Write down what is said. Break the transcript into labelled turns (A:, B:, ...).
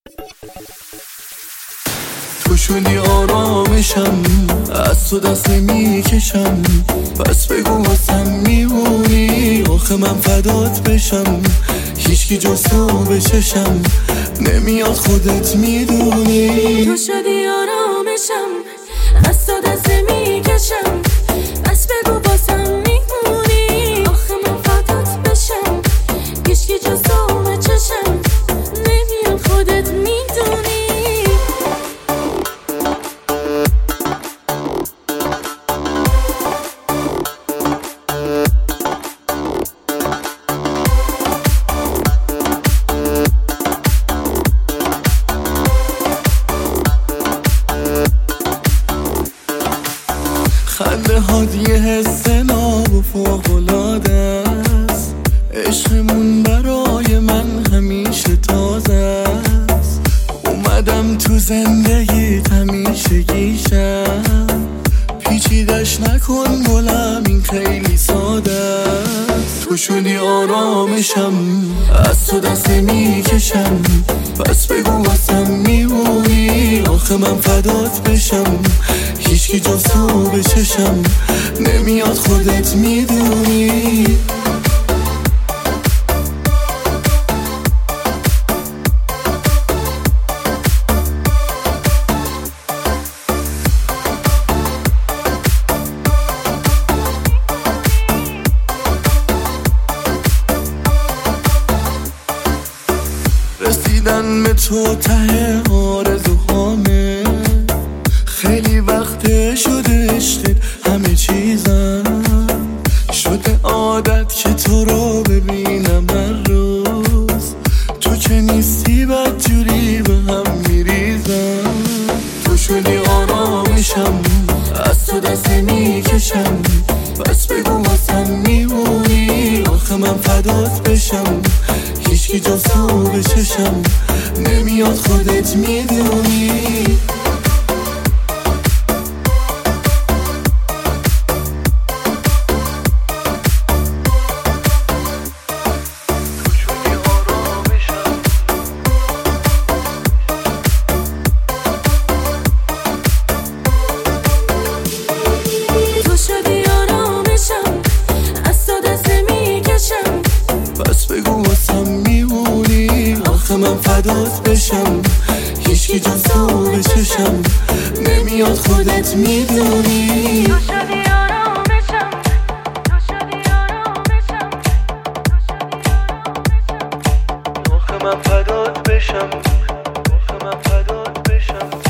A: تو شدی آرامشم، از تو دست نمیکشم، پس بگو واسم میمونی. آخه من فدات بشم، هیچکی جز تو به چشم نمیاد، خودت میدونی.
B: تو شدی آرامشم، از تو دست نمیکشم، پس بگو واسم میمونی. آخه من فدات بشم، هیچکی جز تو به چشم نمیاد، خودت میدونی.
A: خنده هات یه حس ناب و فوق‌العاده است، عشقمون برای من همیشه تازه است. اومدم تو زندگیت همیشه گیشم، پیچیدش نکن گلم این خیلی ساده است. تو شدی آرامشم، از تو دست نمیکشم، پس بگو واسم میمونی. آخه من فدات بشم، هیچکی جز تو به چشم نمیاد، خودت میدونی. رسیدن به تو ته آرزوهامه، خیلی وقت شده عشقت همه چیزم، شده عادت که تو رو ببینم هر روز. تو که نیستی بدجوری به هم میریزم. تو شدی آرامشم، از تو دست نمیکشم، پس بگو واسم میمونی. آخه من فدات بشم، هیچکی جز تو به چشم نمیاد، خودت میدونی.
B: تو شدی آرامشم، از تو دست نمیکشم،
A: پس بگو واسم میمونی. آخه من فدات بشم، هیچکی جز تو به چشم نمیاد، خودت میدونی.
B: تو شدی آرامشم، تو شدی آرامشم،
A: آخه من فدات بشم، آخه من فدات بشم.